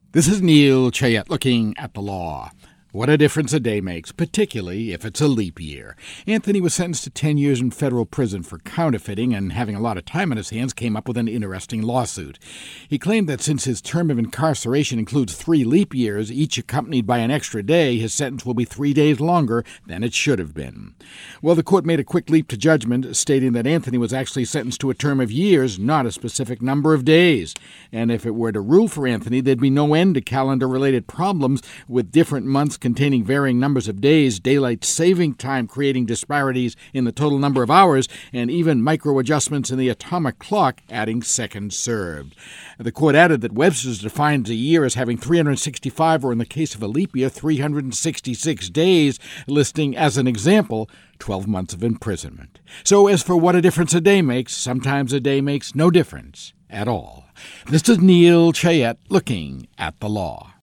This is Neil Chayette looking at the law. What a difference a day makes, particularly if it's a leap year. Anthony was sentenced to 10 years in federal prison for counterfeiting, and having a lot of time on his hands, came up with an interesting lawsuit. He claimed that since his term of incarceration includes 3 leap years, each accompanied by an extra day, his sentence will be 3 days longer than it should have been. Well, the court made a quick leap to judgment, stating that Anthony was actually sentenced to a term of years, not a specific number of days. And if it were to rule for Anthony, there'd be no end to calendar-related problems, with different months containing varying numbers of days, daylight saving time creating disparities in the total number of hours, and even micro-adjustments in the atomic clock adding seconds served. The court added that Webster's defines a year as having 365, or in the case of a leap year, 366 days, listing as an example 12 months of imprisonment. So as for what a difference a day makes, sometimes a day makes no difference at all. This is Neil Chayette looking at the law.